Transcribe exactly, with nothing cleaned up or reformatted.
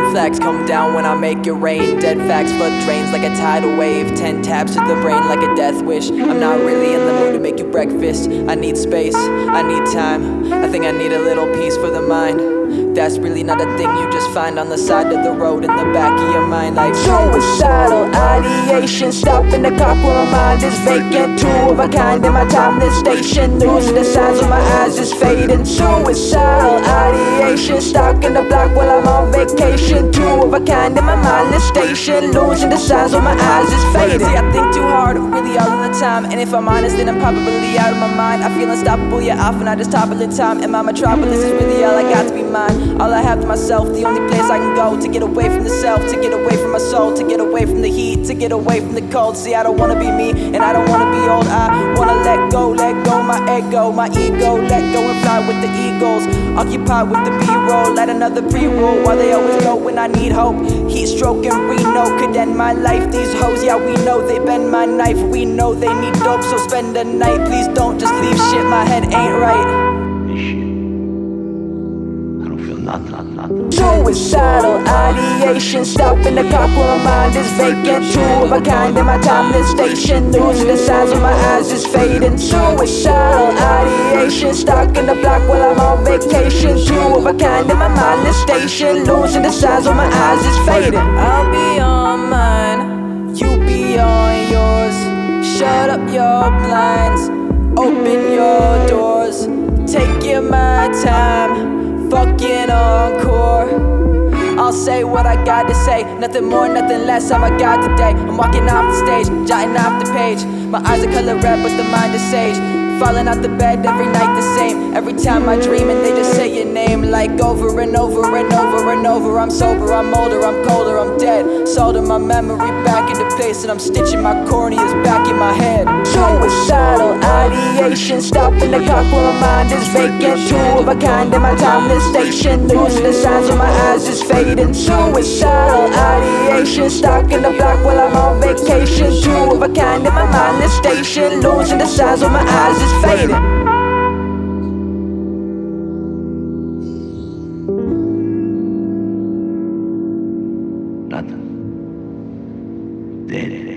flags come down when I make it rain. Dead facts flood drains like a tidal wave. Ten taps to the brain like a death wish. I'm not really in the mood to make you breakfast. I need space, I need time. I think I need a little peace for the mind. That's really not a thing you just find on the side of the road in the back of your mind. Like suicidal ideation, stopping the clock when my mind is vacant. Two of a kind in my timeless station, losing the signs when my eyes is fading. Suicidal ideation, stalking the block while I'm on vacation. Two of a kind in my mindless station, losing the signs when my eyes is fading. See, I think too hard, really all of the time, and if I'm honest, then I'm probably out of my mind. I feel unstoppable, yeah, often I just topple in time, and my metropolis is really all I got to be mine. All I have to myself, the only place I can go to get away from the self, to get away from my soul, to get away from the heat, to get away from the cold. See, I don't wanna be me, and I don't wanna be old. I wanna let go, let go my ego, my ego, let go and fly with the eagles. Occupied with the B-roll, let another pre-roll while they always go when I need hope. Heat stroke and Reno could end my life. These hoes, yeah, we know they bend my knife. We know they need dope, so spend the night. Please don't just leave shit, my head ain't right. Suicidal ideation, stopping the clock when my mind is vacant. Two of a kind in my timeless station, losing the signs when my eyes is fading. Suicidal ideation, stalking the block while I'm on vacation. Two of a kind in my mindless station, losing the signs when my eyes is fading. I'll be on mine, you be on yours. Shut up your blinds, open your doors. Taking my time, fucking encore. I'll say what I got to say, nothing more, nothing less. I'm a god today. I'm walking off the stage, jotting off the page. My eyes are color red, but the mind is sage. Falling out the bed every night the same. Every time I dream and they just say your name, like over and over and over and over. I'm sober, I'm older, I'm colder, I'm dead. Soldering my memory back into place, and I'm stitching my corneas back in my head. Suicidal ideation, stopping the clock when my mind is vacant. Two of a kind in my timeless station, losing the signs when my eyes is fading. Suicidal ideation, stalking the block while I'm on vacation. Two of a kind in my mindless station, losing the signs when my eyes is fading. Nada. Dele.